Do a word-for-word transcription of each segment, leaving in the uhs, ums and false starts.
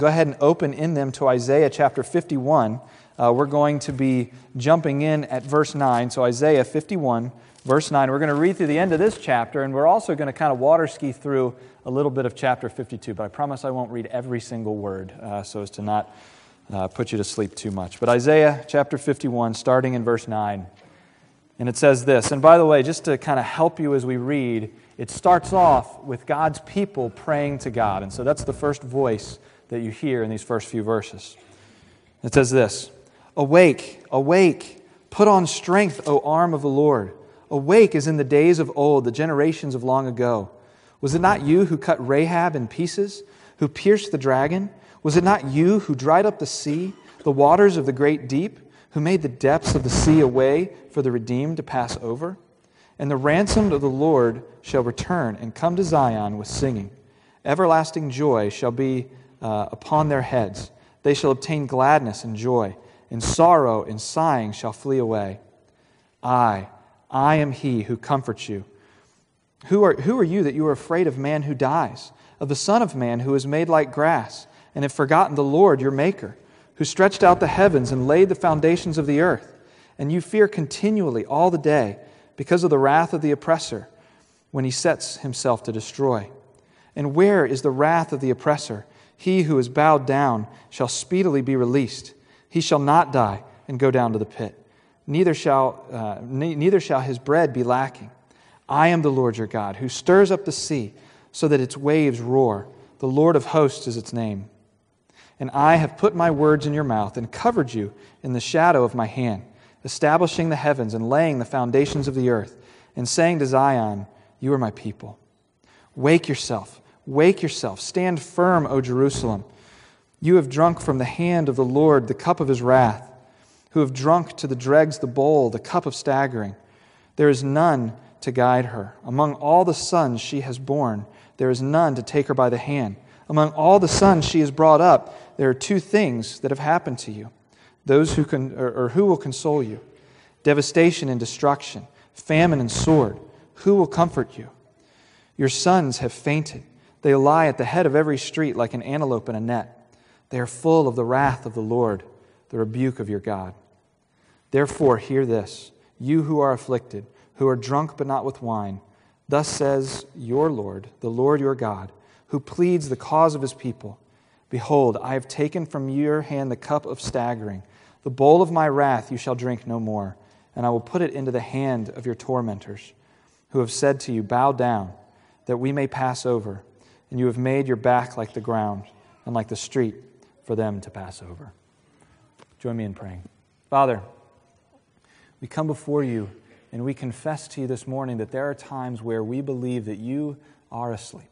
Go ahead and open in them to Isaiah chapter fifty-one. Uh, we're going to be jumping in at verse nine. So Isaiah fifty-one, verse nine. We're going to read through the end of this chapter, and we're also going to kind of water ski through a little bit of chapter fifty-two. But I promise I won't read every single word uh, so as to not uh, put you to sleep too much. But Isaiah chapter fifty-one, starting in verse nine. And it says this, and by the way, just to kind of help you as we read, it starts off with God's people praying to God. And so that's the first voice that you hear in these first few verses. It says this, Awake, awake, put on strength, O arm of the Lord. Awake as in the days of old, the generations of long ago. Was it not you who cut Rahab in pieces, who pierced the dragon? Was it not you who dried up the sea, the waters of the great deep, who made the depths of the sea a way for the redeemed to pass over? And the ransomed of the Lord shall return and come to Zion with singing. Everlasting joy shall be uh, upon their heads. They shall obtain gladness and joy, and sorrow and sighing shall flee away. I, I am he who comforts you. Who are, who are you that you are afraid of man who dies, of the Son of Man who is made like grass, and have forgotten the Lord your Maker, who stretched out the heavens and laid the foundations of the earth? And you fear continually all the day because of the wrath of the oppressor when he sets himself to destroy. And where is the wrath of the oppressor? He who is bowed down shall speedily be released. He shall not die and go down to the pit. Neither shall, uh, ne- neither shall his bread be lacking. I am the Lord your God, who stirs up the sea so that its waves roar. The Lord of hosts is its name. And I have put my words in your mouth and covered you in the shadow of my hand, establishing the heavens and laying the foundations of the earth, and saying to Zion, you are my people. Wake yourself, wake yourself, stand firm, O Jerusalem. You have drunk from the hand of the Lord the cup of his wrath, who have drunk to the dregs the bowl, the cup of staggering. There is none to guide her. Among all the sons she has borne, there is none to take her by the hand. Among all the sons she has brought up, there are two things that have happened to you. Those who can, or, or who will console you? Devastation and destruction, famine and sword. Who will comfort you? Your sons have fainted. They lie at the head of every street like an antelope in a net. They are full of the wrath of the Lord, the rebuke of your God. Therefore, hear this, you who are afflicted, who are drunk but not with wine. Thus says your Lord, the Lord your God, who pleads the cause of his people. Behold, I have taken from your hand the cup of staggering. The bowl of my wrath you shall drink no more, and I will put it into the hand of your tormentors, who have said to you, bow down, that we may pass over. And you have made your back like the ground, and like the street for them to pass over. Join me in praying. Father, we come before you, and we confess to you this morning that there are times where we believe that you are asleep.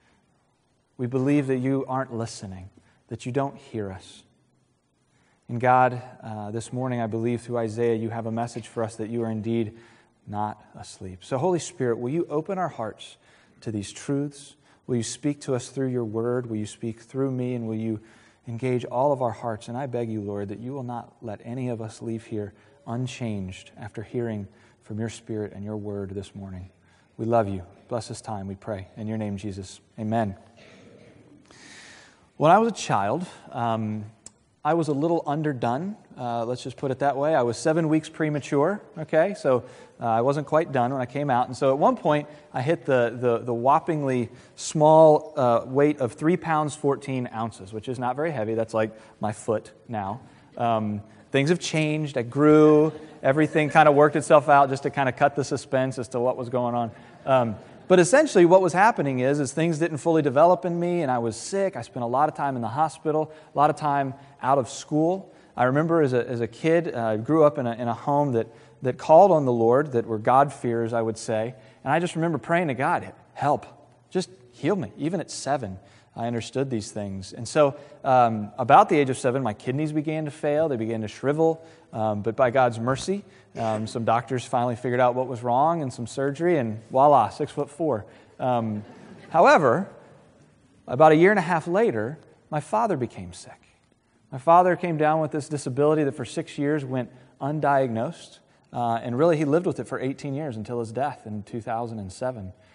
We believe that you aren't listening, that you don't hear us. And God, uh, this morning I believe through Isaiah you have a message for us that you are indeed not asleep. So Holy Spirit, will you open our hearts to these truths? Will you speak to us through your word? Will you speak through me? And will you engage all of our hearts? And I beg you, Lord, that you will not let any of us leave here unchanged after hearing from your Spirit and your word this morning. We love you. Bless this time, we pray. In your name, Jesus. Amen. When I was a child, um, I was a little underdone. Uh, let's just put it that way. I was seven weeks premature, okay? So uh, I wasn't quite done when I came out. And so at one point, I hit the the, the whoppingly small uh, weight of three pounds, fourteen ounces, which is not very heavy. That's like my foot now. Um, things have changed. I grew. Everything kind of worked itself out just to kind of cut the suspense as to what was going on. Um, But essentially what was happening is, is things didn't fully develop in me, and I was sick. I spent a lot of time in the hospital, a lot of time out of school. I remember as a, as a kid, uh, I grew up in a, in a home that, that called on the Lord, that were God-fearers, I would say. And I just remember praying to God, help, just heal me. Even at seven, I understood these things. And so um, about the age of seven, my kidneys began to fail. They began to shrivel. Um, but by God's mercy, um, some doctors finally figured out what was wrong and some surgery, and voila, six foot four. Um, however, about a year and a half later, my father became sick. My father came down with this disability that for six years went undiagnosed, uh, and really he lived with it for eighteen years until his death in two thousand seven.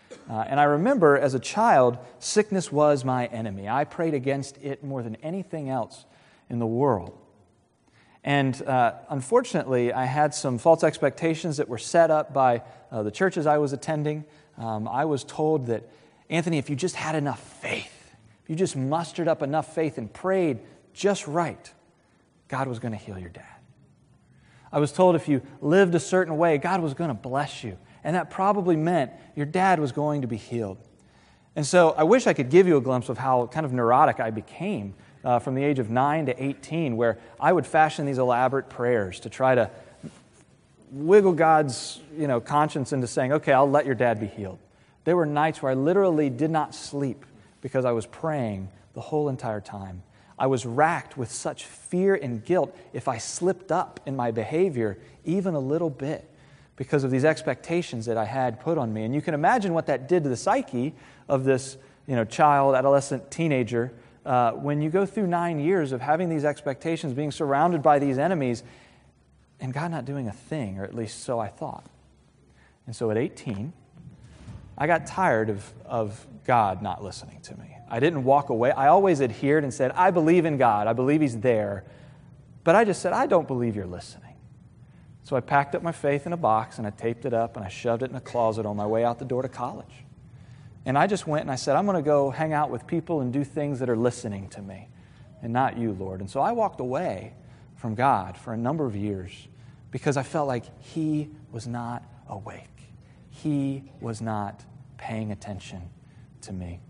Uh, and I remember as a child, sickness was my enemy. I prayed against it more than anything else in the world. And uh, unfortunately, I had some false expectations that were set up by uh, the churches I was attending. Um, I was told that, Anthony, if you just had enough faith, if you just mustered up enough faith and prayed just right, God was going to heal your dad. I was told if you lived a certain way, God was going to bless you. And that probably meant your dad was going to be healed. And so I wish I could give you a glimpse of how kind of neurotic I became uh, from the age of nine to eighteen, where I would fashion these elaborate prayers to try to wiggle God's you know, conscience into saying, okay, I'll let your dad be healed. There were nights where I literally did not sleep because I was praying the whole entire time. I was racked with such fear and guilt if I slipped up in my behavior even a little bit because of these expectations that I had put on me. And you can imagine what that did to the psyche of this you know, child, adolescent, teenager uh, when you go through nine years of having these expectations, being surrounded by these enemies, and God not doing a thing, or at least so I thought. And so at eighteen, I got tired of, of God not listening to me. I didn't walk away. I always adhered and said, I believe in God. I believe He's there. But I just said, I don't believe you're listening. So I packed up my faith in a box and I taped it up and I shoved it in a closet on my way out the door to college. And I just went and I said, I'm going to go hang out with people and do things that are listening to me and not you, Lord. And so I walked away from God for a number of years because I felt like He was not awake. He was not paying attention to me.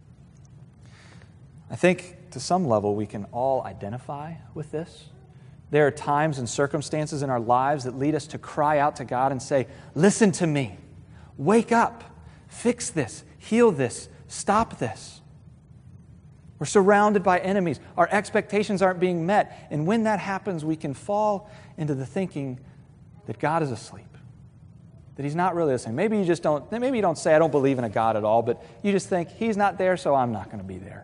I think to some level we can all identify with this. There are times and circumstances in our lives that lead us to cry out to God and say, listen to me, wake up, fix this, heal this, stop this. We're surrounded by enemies. Our expectations aren't being met. And when that happens, we can fall into the thinking that God is asleep, that He's not really listening. Maybe you just don't, maybe you don't say, I don't believe in a God at all, but you just think, He's not there, so I'm not going to be there.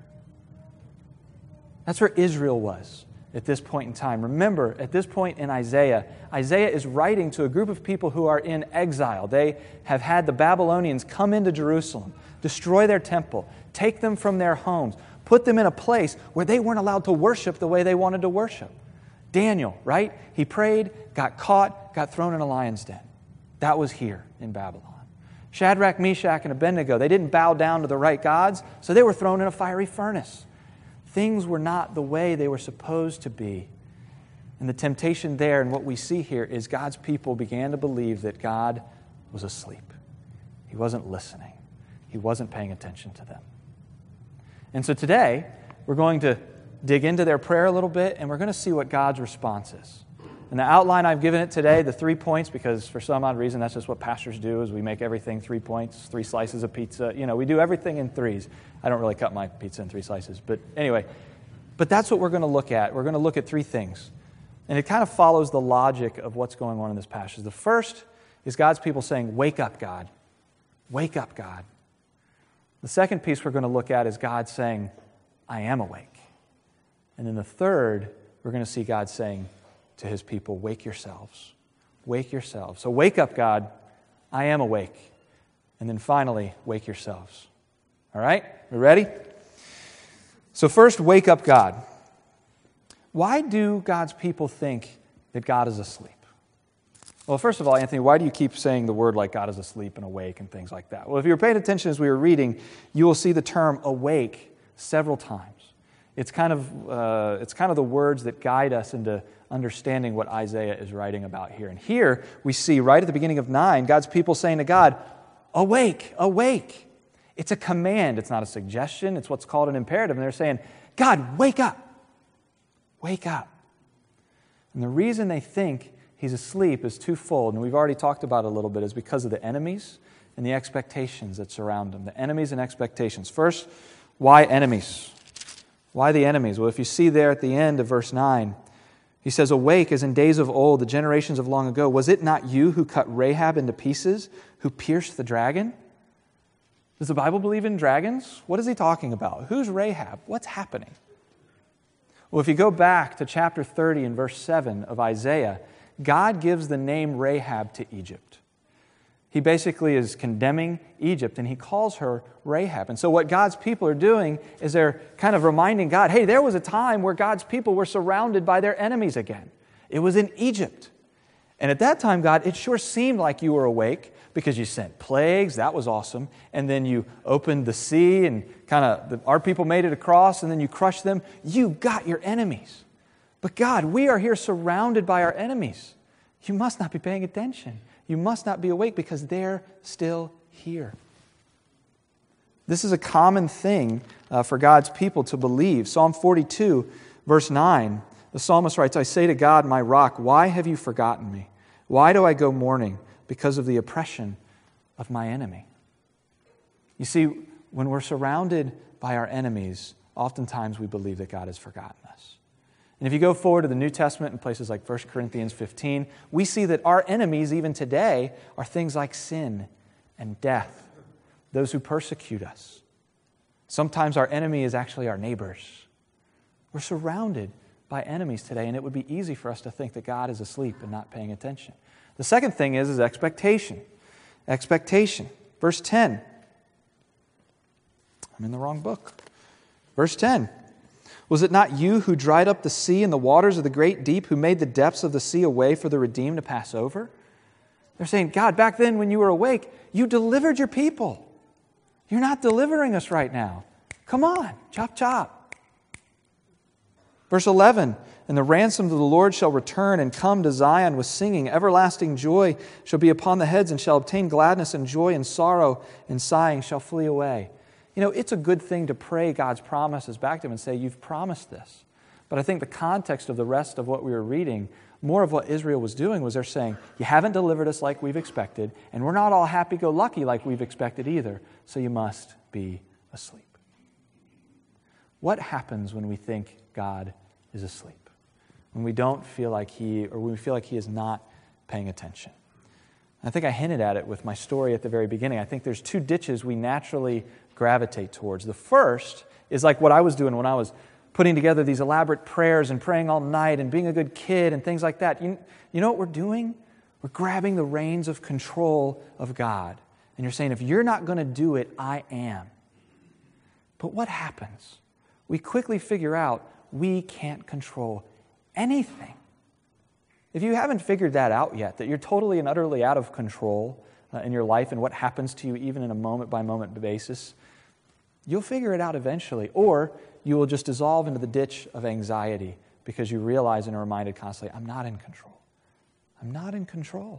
That's where Israel was at this point in time. Remember, at this point in Isaiah, Isaiah is writing to a group of people who are in exile. They have had the Babylonians come into Jerusalem, destroy their temple, take them from their homes, put them in a place where they weren't allowed to worship the way they wanted to worship. Daniel, right? He prayed, got caught, got thrown in a lion's den. That was here in Babylon. Shadrach, Meshach, and Abednego, they didn't bow down to the right gods, so they were thrown in a fiery furnace. Things were not the way they were supposed to be. And the temptation there and what we see here is God's people began to believe that God was asleep. He wasn't listening. He wasn't paying attention to them. And so today, we're going to dig into their prayer a little bit, and we're going to see what God's response is. And the outline I've given it today, the three points, because for some odd reason that's just what pastors do, is we make everything three points, three slices of pizza. You know, we do everything in threes. I don't really cut my pizza in three slices, but anyway. But that's what we're going to look at. We're going to look at three things. And it kind of follows the logic of what's going on in this passage. The first is God's people saying, wake up, God. Wake up, God. The second piece we're going to look at is God saying, I am awake. And then the third, we're going to see God saying to His people, wake yourselves. Wake yourselves. So wake up, God. I am awake. And then finally, wake yourselves. All right? We ready? So first, wake up, God. Why do God's people think that God is asleep? Well, first of all, Anthony, why do you keep saying the word like God is asleep and awake and things like that? Well, if you were paying attention as we were reading, you will see the term awake several times. It's kind of uh, it's kind of the words that guide us into understanding what Isaiah is writing about here. And here we see right at the beginning of nine, God's people saying to God, awake, awake. It's a command. It's not a suggestion. It's what's called an imperative. And they're saying, God, wake up. Wake up. And the reason they think He's asleep is twofold, and we've already talked about it a little bit, is because of the enemies and the expectations that surround them. The enemies and expectations. First, why enemies? Why the enemies? Well, if you see there at the end of verse nine, he says, awake as in days of old, the generations of long ago. Was it not you who cut Rahab into pieces, who pierced the dragon? Does the Bible believe in dragons? What is he talking about? Who's Rahab? What's happening? Well, if you go back to chapter thirty and verse seven of Isaiah, God gives the name Rahab to Egypt. He basically is condemning Egypt, and he calls her Rahab. And so what God's people are doing is they're kind of reminding God, hey, there was a time where God's people were surrounded by their enemies again. It was in Egypt. And at that time, God, it sure seemed like you were awake because you sent plagues. That was awesome. And then you opened the sea and kind of our people made it across, and then you crushed them. You got your enemies. But God, we are here surrounded by our enemies. You must not be paying attention. You must not be awake because they're still here. This is a common thing uh, for God's people to believe. Psalm forty-two, verse nine, the psalmist writes, I say to God, my rock, why have you forgotten me? Why do I go mourning? Because of the oppression of my enemy. You see, when we're surrounded by our enemies, oftentimes we believe that God has forgotten us. And if you go forward to the New Testament in places like First Corinthians fifteen, we see that our enemies even today are things like sin and death, those who persecute us. Sometimes our enemy is actually our neighbors. We're surrounded by enemies today, and it would be easy for us to think that God is asleep and not paying attention. The second thing is, is expectation. Expectation. Verse ten. I'm in the wrong book. Verse ten. Was it not you who dried up the sea and the waters of the great deep, who made the depths of the sea a way for the redeemed to pass over? They're saying, God, back then when you were awake, you delivered your people. You're not delivering us right now. Come on, chop, chop. Verse eleven, and the ransom of the Lord shall return and come to Zion with singing. Everlasting joy shall be upon the heads, and shall obtain gladness and joy, and sorrow and sighing shall flee away. You know, it's a good thing to pray God's promises back to him and say, you've promised this. But I think the context of the rest of what we were reading, more of what Israel was doing was they're saying, you haven't delivered us like we've expected, and we're not all happy-go-lucky like we've expected either, so you must be asleep. What happens when we think God is asleep? When we don't feel like he, or when we feel like he is not paying attention? I think I hinted at it with my story at the very beginning. I think there's two ditches we naturally gravitate towards. The first is like what I was doing when I was putting together these elaborate prayers and praying all night and being a good kid and things like that. You, you know what we're doing? We're grabbing the reins of control of God. And you're saying, if you're not going to do it, I am. But what happens? We quickly figure out we can't control anything. If you haven't figured that out yet, that you're totally and utterly out of control uh, in your life and what happens to you even in a moment-by-moment basis, you'll figure it out eventually. Or you will just dissolve into the ditch of anxiety because you realize and are reminded constantly, I'm not in control. I'm not in control.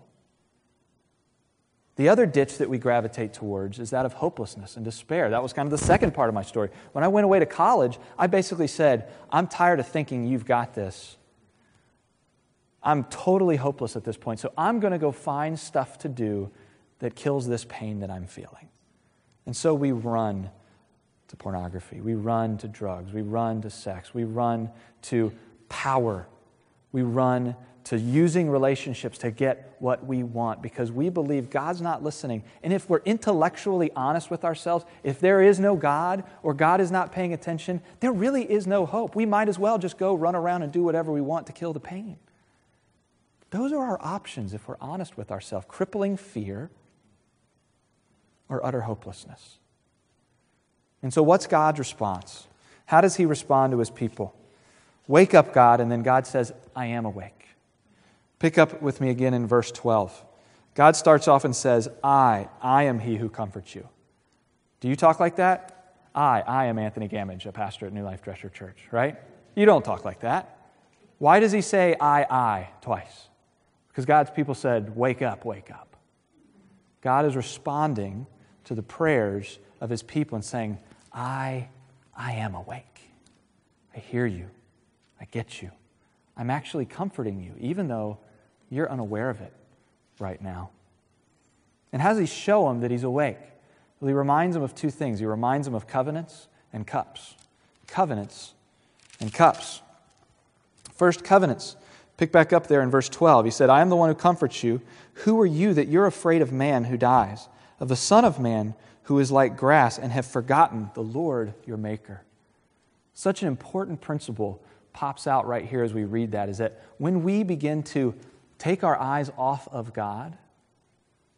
The other ditch that we gravitate towards is that of hopelessness and despair. That was kind of the second part of my story. When I went away to college, I basically said, I'm tired of thinking you've got this. I'm totally hopeless at this point, so I'm going to go find stuff to do that kills this pain that I'm feeling. And so we run to pornography. We run to drugs. We run to sex. We run to power. We run to using relationships to get what we want because we believe God's not listening. And if we're intellectually honest with ourselves, if there is no God or God is not paying attention, there really is no hope. We might as well just go run around and do whatever we want to kill the pain. Those are our options if we're honest with ourselves. Crippling fear or utter hopelessness. And so what's God's response? How does he respond to his people? Wake up, God, and then God says, I am awake. Pick up with me again in verse twelve. God starts off and says, I, I am he who comforts you. Do you talk like that? I, I am Anthony Gamage, a pastor at New Life Dresser Church, right? You don't talk like that. Why does he say I, I twice? Because God's people said, wake up, wake up. God is responding to the prayers of his people and saying, I, I am awake. I hear you. I get you. I'm actually comforting you, even though you're unaware of it right now. And how does he show him that he's awake? Well, he reminds him of two things. He reminds him of covenants and cups. Covenants and cups. First, covenants. Pick back up there in verse twelve. He said, I am the one who comforts you. Who are you that you're afraid of man who dies, of the Son of Man who is like grass, and have forgotten the Lord your Maker? Such an important principle pops out right here as we read that, is that when we begin to take our eyes off of God,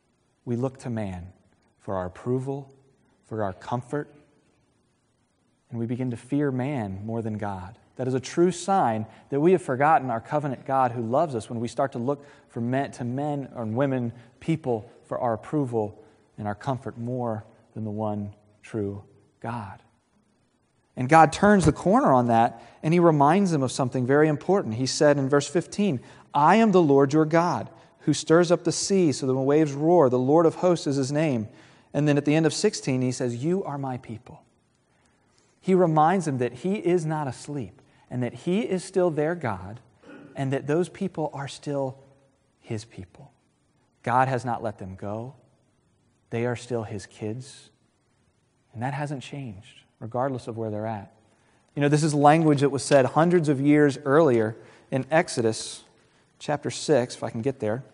we look to man for our approval, for our comfort, and we begin to fear man more than God. That is a true sign that we have forgotten our covenant God who loves us when we start to look for men, to men or women, people, for our approval and our comfort more than the one true God. And God turns the corner on that, and He reminds them of something very important. He said in verse fifteen, I am the Lord your God, who stirs up the sea so that the waves roar. The Lord of hosts is His name. And then at the end of sixteen, He says, you are my people. He reminds them that He is not asleep, and that He is still their God, and that those people are still His people. God has not let them go. They are still His kids. And that hasn't changed, regardless of where they're at. You know, this is language that was said hundreds of years earlier in Exodus chapter six, if I can get there.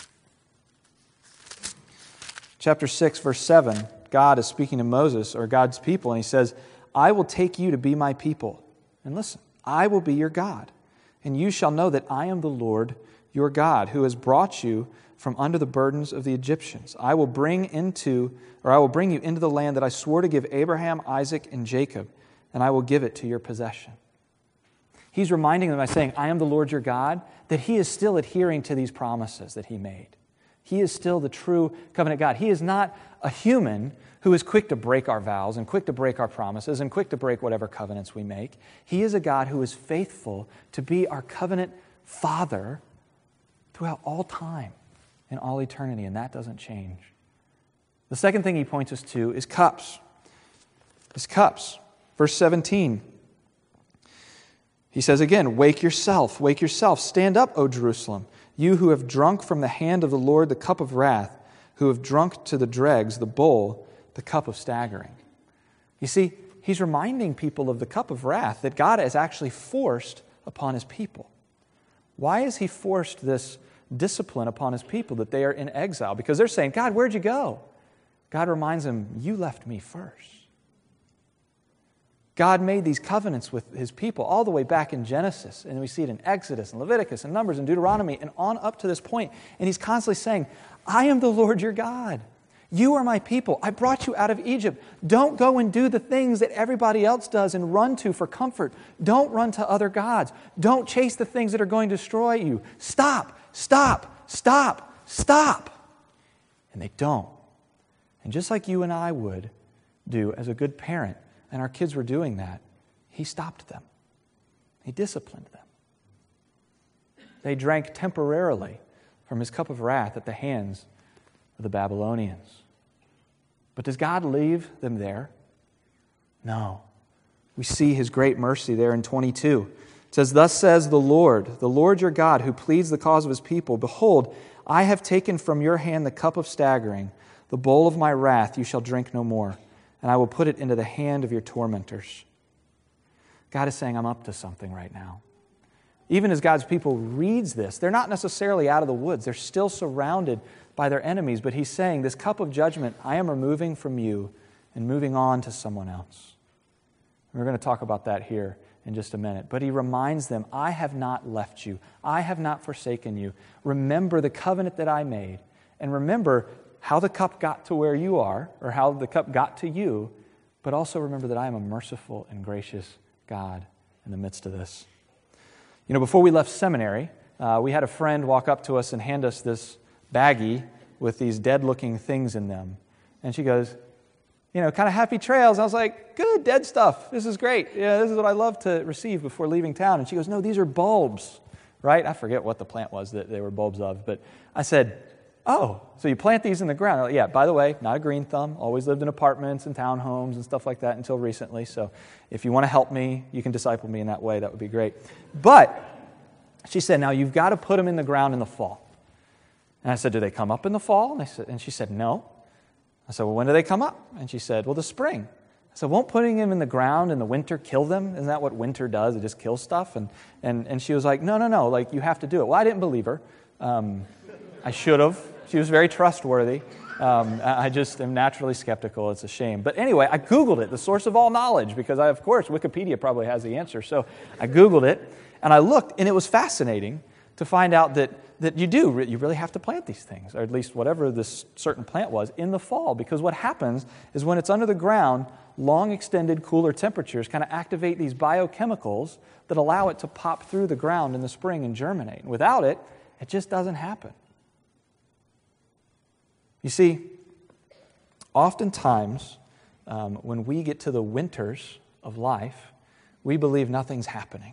Chapter six, verse seven, God is speaking to Moses, or God's people, and He says, I will take you to be my people. And listen, I will be your God, and you shall know that I am the Lord your God, who has brought you from under the burdens of the Egyptians. I will bring into, or I will bring you into the land that I swore to give Abraham, Isaac, and Jacob, and I will give it to your possession. He's reminding them by saying, I am the Lord your God, that He is still adhering to these promises that He made. He is still the true covenant God. He is not a human who is quick to break our vows and quick to break our promises and quick to break whatever covenants we make. He is a God who is faithful to be our covenant Father throughout all time and all eternity, and that doesn't change. The second thing He points us to is cups. Is cups. Verse seventeen. He says again, wake yourself, wake yourself. Stand up, O Jerusalem, you who have drunk from the hand of the Lord the cup of wrath, who have drunk to the dregs the bowl, the cup of staggering. You see, He's reminding people of the cup of wrath that God has actually forced upon His people. Why has He forced this discipline upon His people, that they are in exile? Because they're saying, God, where'd you go? God reminds them, you left me first. God made these covenants with His people all the way back in Genesis, and we see it in Exodus and Leviticus and Numbers and Deuteronomy and on up to this point. And He's constantly saying, I am the Lord your God. You are my people. I brought you out of Egypt. Don't go and do the things that everybody else does and run to for comfort. Don't run to other gods. Don't chase the things that are going to destroy you. Stop, stop, stop, stop. And they don't. And just like you and I would do as a good parent, and our kids were doing that, He stopped them. He disciplined them. They drank temporarily from His cup of wrath at the hands of the Babylonians. But does God leave them there? No. We see His great mercy there in twenty-two. It says, thus says the Lord, the Lord your God, who pleads the cause of His people. Behold, I have taken from your hand the cup of staggering, the bowl of my wrath you shall drink no more, and I will put it into the hand of your tormentors. God is saying, I'm up to something right now. Even as God's people reads this, they're not necessarily out of the woods. They're still surrounded by their enemies, but He's saying, this cup of judgment I am removing from you and moving on to someone else. And we're going to talk about that here in just a minute. But He reminds them, I have not left you. I have not forsaken you. Remember the covenant that I made, and remember how the cup got to where you are, or how the cup got to you, but also remember that I am a merciful and gracious God in the midst of this. You know, before we left seminary, uh, we had a friend walk up to us and hand us this baggie with these dead-looking things in them. And she goes, you know, kind of happy trails. I was like, good, dead stuff. This is great. Yeah, this is what I love to receive before leaving town. And she goes, no, these are bulbs, right? I forget what the plant was that they were bulbs of. But I said, oh, so you plant these in the ground. Like, yeah, by the way, not a green thumb. Always lived in apartments and townhomes and stuff like that until recently. So if you want to help me, you can disciple me in that way. That would be great. But she said, now you've got to put them in the ground in the fall. And I said, do they come up in the fall? And, I said, and she said, no. I said, well, when do they come up? And she said, well, the spring. I said, won't putting them in the ground in the winter kill them? Isn't that what winter does? It just kills stuff? And and and she was like, no, no, no, like you have to do it. Well, I didn't believe her. Um, I should have. She was very trustworthy. Um, I just am naturally skeptical. It's a shame. But anyway, I Googled it, the source of all knowledge, because I, of course, Wikipedia probably has the answer. So I Googled it, and I looked, and it was fascinating to find out that, that you do, you really have to plant these things, or at least whatever this certain plant was, in the fall. Because what happens is when it's under the ground, long extended cooler temperatures kind of activate these biochemicals that allow it to pop through the ground in the spring and germinate. And without it, it just doesn't happen. You see, oftentimes um, when we get to the winters of life, we believe nothing's happening.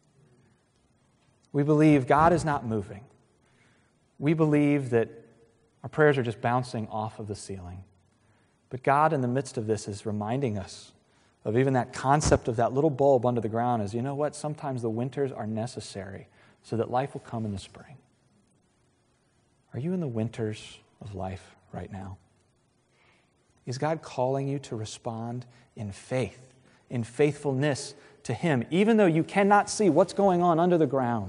We believe God is not moving. We believe that our prayers are just bouncing off of the ceiling. But God, in the midst of this, is reminding us of even that concept of that little bulb under the ground is, you know what, sometimes the winters are necessary so that life will come in the spring. Are you in the winters of life right now? Is God calling you to respond in faith, in faithfulness to Him, even though you cannot see what's going on under the ground?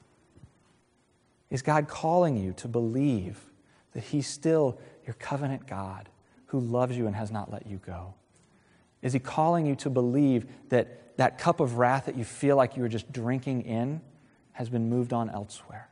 Is God calling you to believe that He's still your covenant God who loves you and has not let you go? Is He calling you to believe that that cup of wrath that you feel like you were just drinking in has been moved on elsewhere?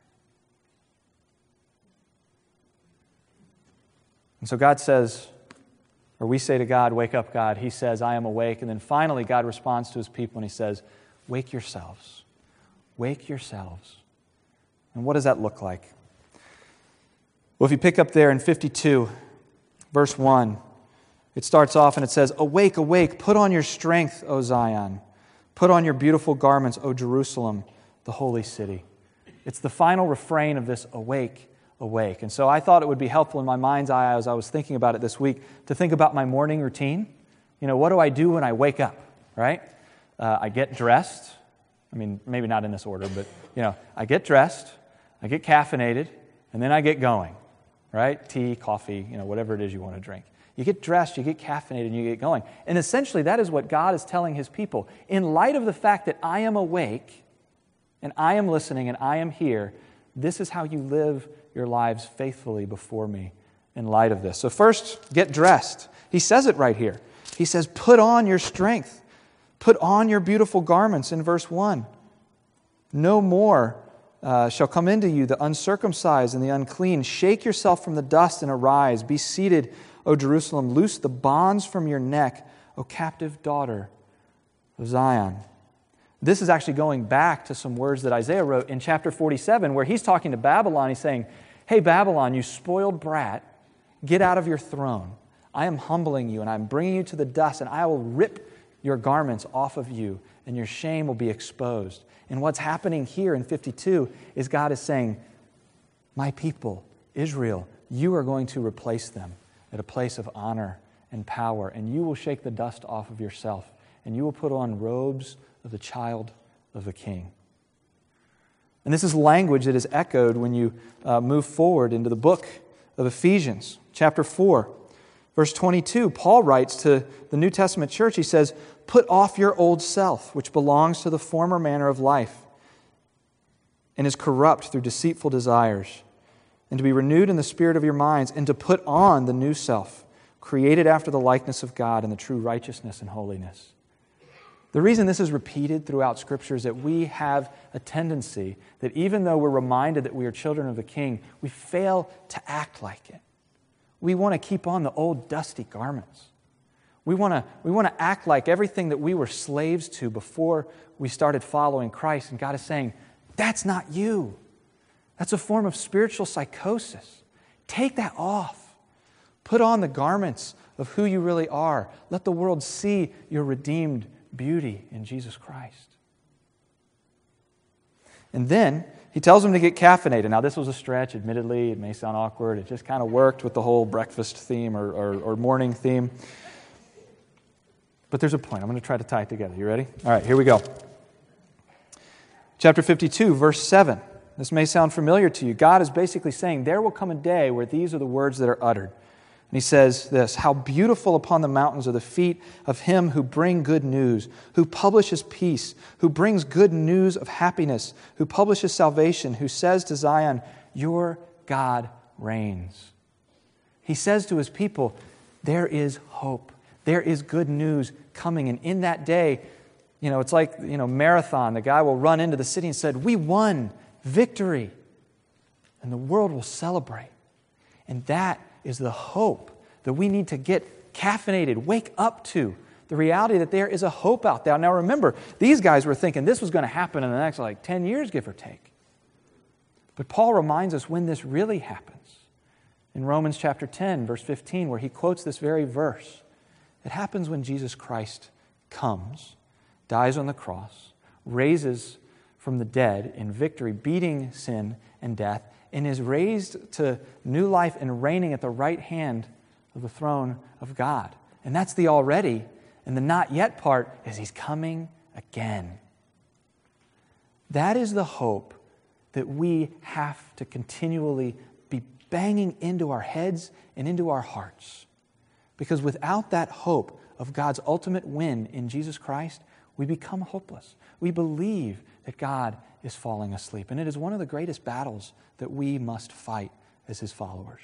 And so God says, or we say to God, wake up, God. He says, I am awake. And then finally, God responds to His people and He says, wake yourselves. Wake yourselves. And what does that look like? Well, if you pick up there in fifty-two, verse one, it starts off and it says, awake, awake, put on your strength, O Zion. Put on your beautiful garments, O Jerusalem, the holy city. It's the final refrain of this awake, awake. And so I thought it would be helpful in my mind's eye as I was thinking about it this week to think about my morning routine. You know, what do I do when I wake up, right? Uh, I get dressed. I mean, maybe not in this order, but, you know, I get dressed, I get caffeinated, and then I get going, right? Tea, coffee, you know, whatever it is you want to drink. You get dressed, you get caffeinated, and you get going. And essentially, that is what God is telling His people. In light of the fact that I am awake, and I am listening, and I am here, this is how you live your lives faithfully before me in light of this. So first, get dressed. He says it right here. He says, put on your strength. Put on your beautiful garments in verse one. No more uh, shall come into you the uncircumcised and the unclean. Shake yourself from the dust and arise. Be seated, O Jerusalem. Loose the bonds from your neck, O captive daughter of Zion. This is actually going back to some words that Isaiah wrote in chapter forty-seven, where he's talking to Babylon. He's saying, hey, Babylon, you spoiled brat, get out of your throne. I am humbling you, and I'm bringing you to the dust, and I will rip your garments off of you, and your shame will be exposed. And what's happening here in fifty-two is God is saying, my people, Israel, you are going to replace them at a place of honor and power, and you will shake the dust off of yourself, and you will put on robes of the child of the king. And this is language that is echoed when you uh, move forward into the book of Ephesians, chapter four. Verse twenty-two, Paul writes to the New Testament church, he says, put off your old self, which belongs to the former manner of life and is corrupt through deceitful desires, and to be renewed in the spirit of your minds, and to put on the new self, created after the likeness of God in the true righteousness and holiness. The reason this is repeated throughout Scripture is that we have a tendency that even though we're reminded that we are children of the King, we fail to act like it. We want to keep on the old dusty garments. We want to, we want to act like everything that we were slaves to before we started following Christ. And God is saying, that's not you. That's a form of spiritual psychosis. Take that off. Put on the garments of who you really are. Let the world see your redeemed beauty in Jesus Christ. And then he tells them to get caffeinated. Now, this was a stretch, admittedly. It may sound awkward. It just kind of worked with the whole breakfast theme or, or, or morning theme. But there's a point. I'm going to try to tie it together. You ready? All right, here we go. Chapter fifty-two, verse seven. This may sound familiar to you. God is basically saying, there will come a day where these are the words that are uttered. And he says this, how beautiful upon the mountains are the feet of him who bring good news, who publishes peace, who brings good news of happiness, who publishes salvation, who says to Zion, your God reigns. He says to his people, there is hope. There is good news coming. And in that day, you know, it's like, you know, marathon. The guy will run into the city and said, we won victory. And the world will celebrate. And that is the hope that we need to get caffeinated, wake up to. The reality that there is a hope out there. Now remember, these guys were thinking this was going to happen in the next like ten years, give or take. But Paul reminds us when this really happens. In Romans chapter ten, verse fifteen, where he quotes this very verse. It happens when Jesus Christ comes, dies on the cross, raises from the dead in victory, beating sin and death, and is raised to new life and reigning at the right hand of the throne of God. And that's the already. And the not yet part is He's coming again. That is the hope that we have to continually be banging into our heads and into our hearts. Because without that hope of God's ultimate win in Jesus Christ, we become hopeless. We believe that God is falling asleep. And it is one of the greatest battles that we must fight as His followers.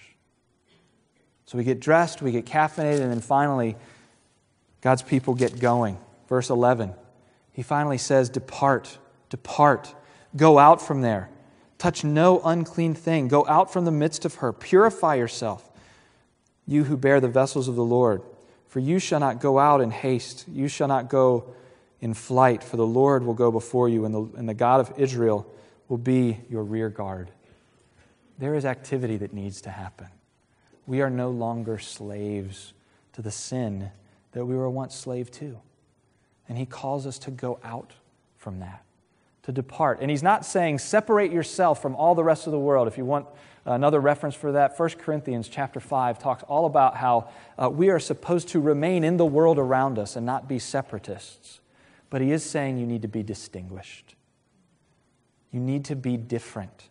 So we get dressed, we get caffeinated, and then finally, God's people get going. Verse eleven, He finally says, Depart, depart, go out from there. Touch no unclean thing. Go out from the midst of her. Purify yourself, you who bear the vessels of the Lord. For you shall not go out in haste. You shall not go in flight, for the Lord will go before you, and the, and the God of Israel will be your rear guard. There is activity that needs to happen. We are no longer slaves to the sin that we were once slave to. And He calls us to go out from that, to depart. And He's not saying separate yourself from all the rest of the world. If you want another reference for that, First Corinthians chapter five talks all about how uh, we are supposed to remain in the world around us and not be separatists. But He is saying you need to be distinguished. You need to be different.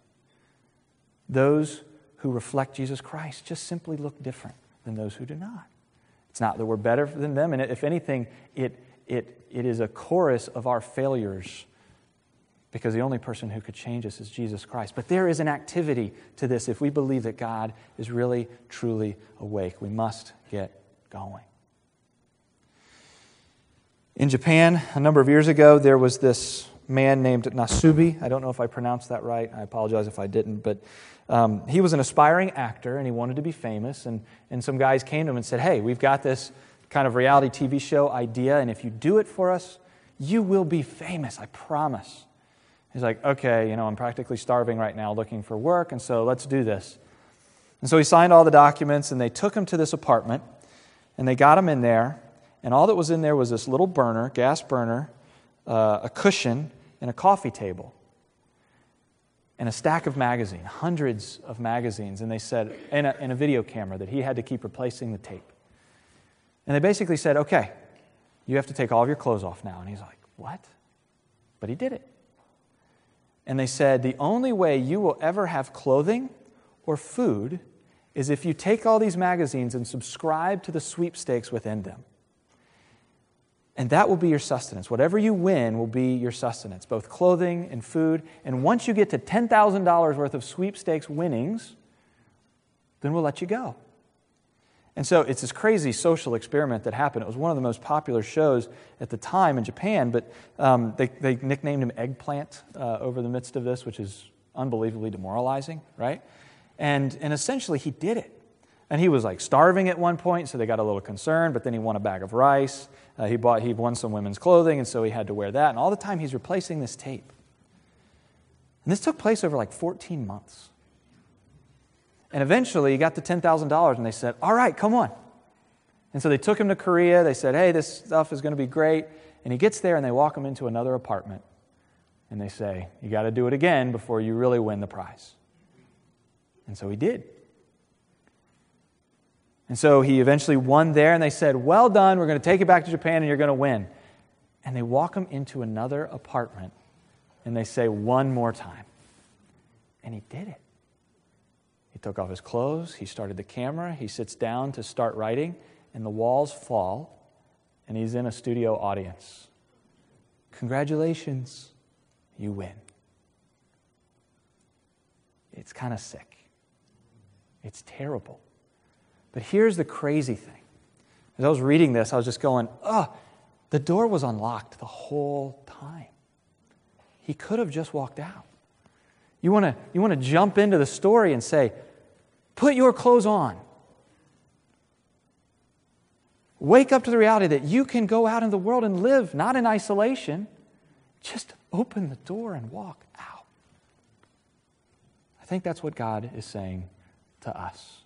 Those who reflect Jesus Christ just simply look different than those who do not. It's not that we're better than them, and if anything, it, it, it is a chorus of our failures, because the only person who could change us is Jesus Christ. But there is an activity to this if we believe that God is really, truly awake. We must get going. In Japan, a number of years ago, there was this man named Nasubi. I don't know if I pronounced that right. I apologize if I didn't. But um, he was an aspiring actor, and he wanted to be famous. And, and some guys came to him and said, hey, we've got this kind of reality T V show idea, and if you do it for us, you will be famous, I promise. He's like, okay, you know, I'm practically starving right now looking for work, and so let's do this. And so he signed all the documents, and they took him to this apartment, and they got him in there, and all that was in there was this little burner, gas burner, uh, a cushion, and a coffee table, and a stack of magazines, hundreds of magazines, and they said, and a, and a video camera that he had to keep replacing the tape. And they basically said, okay, you have to take all of your clothes off now. And he's like, what? But he did it. And they said, the only way you will ever have clothing or food is if you take all these magazines and subscribe to the sweepstakes within them. And that will be your sustenance. Whatever you win will be your sustenance, both clothing and food. And once you get to ten thousand dollars worth of sweepstakes winnings, then we'll let you go. And so it's this crazy social experiment that happened. It was one of the most popular shows at the time in Japan, but um, they, they nicknamed him Eggplant uh, over the midst of this, which is unbelievably demoralizing, right? And, and essentially he did it. And he was like starving at one point, so they got a little concerned, but then he won a bag of rice. Uh, he bought, he won some women's clothing, and so he had to wear that. And all the time he's replacing this tape. And this took place over like fourteen months. And eventually he got to ten thousand dollars, and they said, all right, come on. And so they took him to Korea. They said, hey, this stuff is going to be great. And he gets there, and they walk him into another apartment. And they say, you got to do it again before you really win the prize. And so he did. And so he eventually won there, and they said, well done, we're going to take you back to Japan, and you're going to win. And they walk him into another apartment, and they say, one more time. And he did it. He took off his clothes, he started the camera, he sits down to start writing, and the walls fall, and he's in a studio audience. Congratulations, you win. It's kind of sick. It's terrible. But here's the crazy thing. As I was reading this, I was just going, oh, the door was unlocked the whole time. He could have just walked out. You want to you want to jump into the story and say, put your clothes on. Wake up to the reality that you can go out in the world and live, not in isolation. Just open the door and walk out. I think that's what God is saying to us.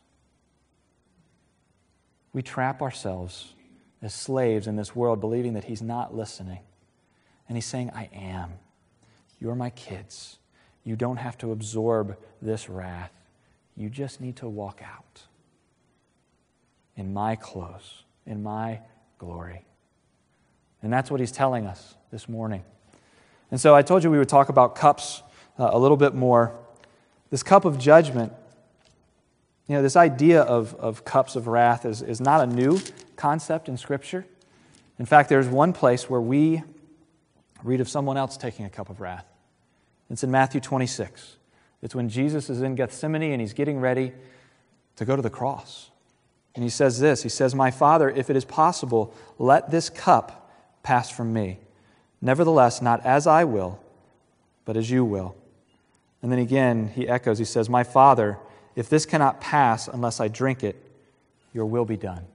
We trap ourselves as slaves in this world, believing that He's not listening. And He's saying, I am. You're my kids. You don't have to absorb this wrath. You just need to walk out in my clothes, in my glory. And that's what He's telling us this morning. And so I told you we would talk about cups uh, a little bit more. This cup of judgment, you know, this idea of, of cups of wrath is, is not a new concept in Scripture. In fact, there's one place where we read of someone else taking a cup of wrath. It's in Matthew twenty-six. It's when Jesus is in Gethsemane and He's getting ready to go to the cross. And He says this, He says, my Father, if it is possible, let this cup pass from me. Nevertheless, not as I will, but as you will. And then again, He echoes, He says, my Father, if this cannot pass unless I drink it, your will be done.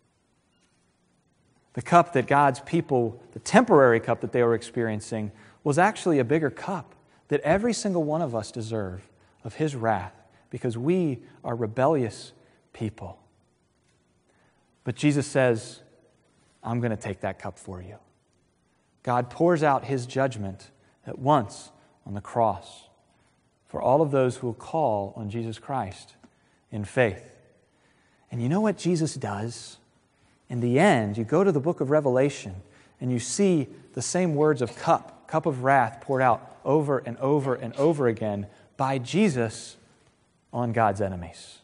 The cup that God's people, the temporary cup that they were experiencing, was actually a bigger cup that every single one of us deserve of His wrath because we are rebellious people. But Jesus says, I'm going to take that cup for you. God pours out His judgment at once on the cross for all of those who will call on Jesus Christ in faith. And you know what Jesus does? In the end, you go to the book of Revelation and you see the same words of cup, cup of wrath poured out over and over and over again by Jesus on God's enemies.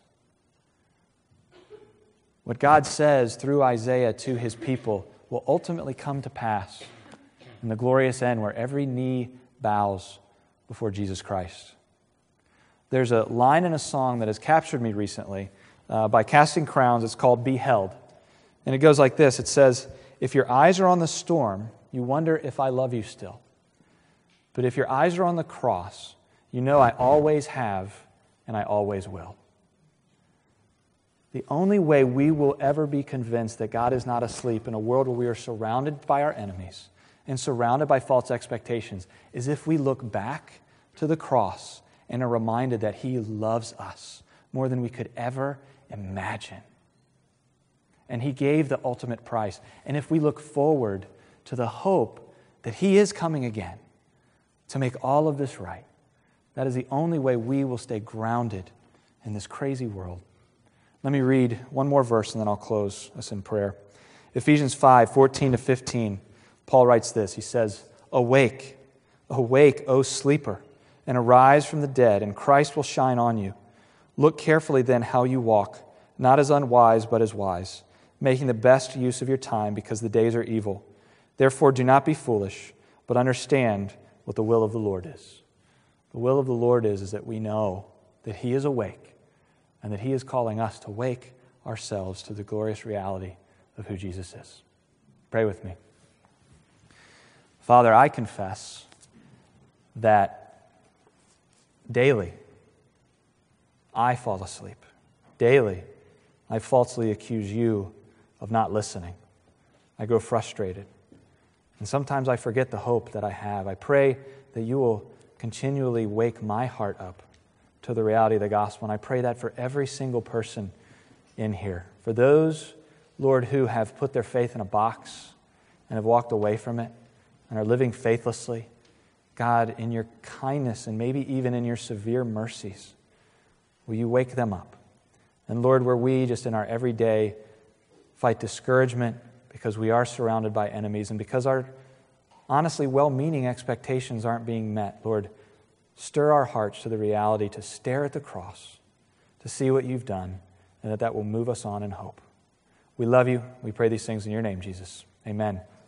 What God says through Isaiah to His people will ultimately come to pass in the glorious end where every knee bows before Jesus Christ. There's a line in a song that has captured me recently uh, by Casting Crowns. It's called Be Held. And it goes like this. It says, if your eyes are on the storm, you wonder if I love you still. But if your eyes are on the cross, you know I always have and I always will. The only way we will ever be convinced that God is not asleep in a world where we are surrounded by our enemies and surrounded by false expectations is if we look back to the cross and are reminded that He loves us more than we could ever imagine. And He gave the ultimate price. And if we look forward to the hope that He is coming again to make all of this right, that is the only way we will stay grounded in this crazy world. Let me read one more verse and then I'll close us in prayer. Ephesians five, fourteen to fifteen, Paul writes this. He says, awake, awake, O sleeper, and arise from the dead, and Christ will shine on you. Look carefully then how you walk, not as unwise, but as wise, making the best use of your time because the days are evil. Therefore do not be foolish, but understand what the will of the Lord is. The will of the Lord is, is that we know that He is awake and that He is calling us to wake ourselves to the glorious reality of who Jesus is. Pray with me. Father, I confess that daily I fall asleep. Daily I falsely accuse You of not listening. I grow frustrated. And sometimes I forget the hope that I have. I pray that You will continually wake my heart up to the reality of the gospel. And I pray that for every single person in here. For those, Lord, who have put their faith in a box and have walked away from it and are living faithlessly, God, in Your kindness and maybe even in Your severe mercies, will You wake them up? And Lord, where we just in our everyday fight discouragement because we are surrounded by enemies and because our honestly well-meaning expectations aren't being met, Lord, stir our hearts to the reality to stare at the cross, to see what You've done, and that that will move us on in hope. We love You. We pray these things in Your name, Jesus. Amen.